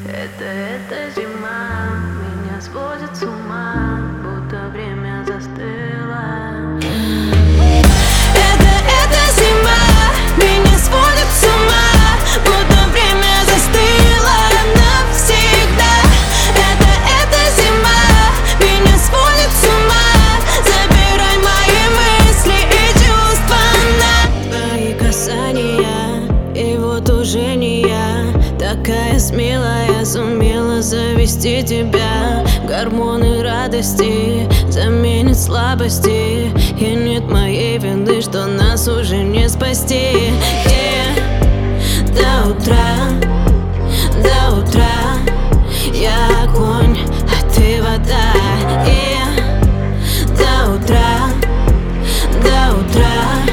Это зима меня сводит с ума, будто время застыло. Это зима меня сводит с ума, будто время застыло навсегда. Это зима меня сводит с ума, забирай мои мысли и чувства на твои касания. И вот уже не я такая смелая, сумела завести тебя. Гормоны радости заменят слабости, и нет моей вины, что нас уже не спасти. До утра, до утра я огонь, а ты вода. До утра, до утра.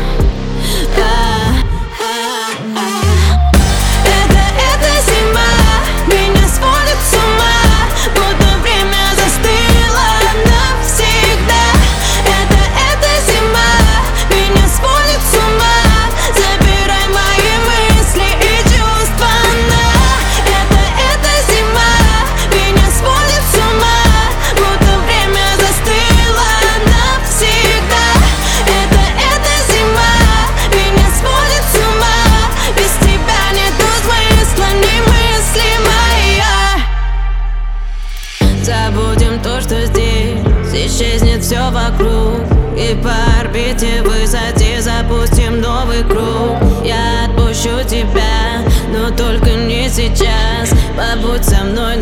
Забудем то, что здесь исчезнет все вокруг, и по орбите высоте запустим новый круг. Я отпущу тебя, но только не сейчас. Побудь со мной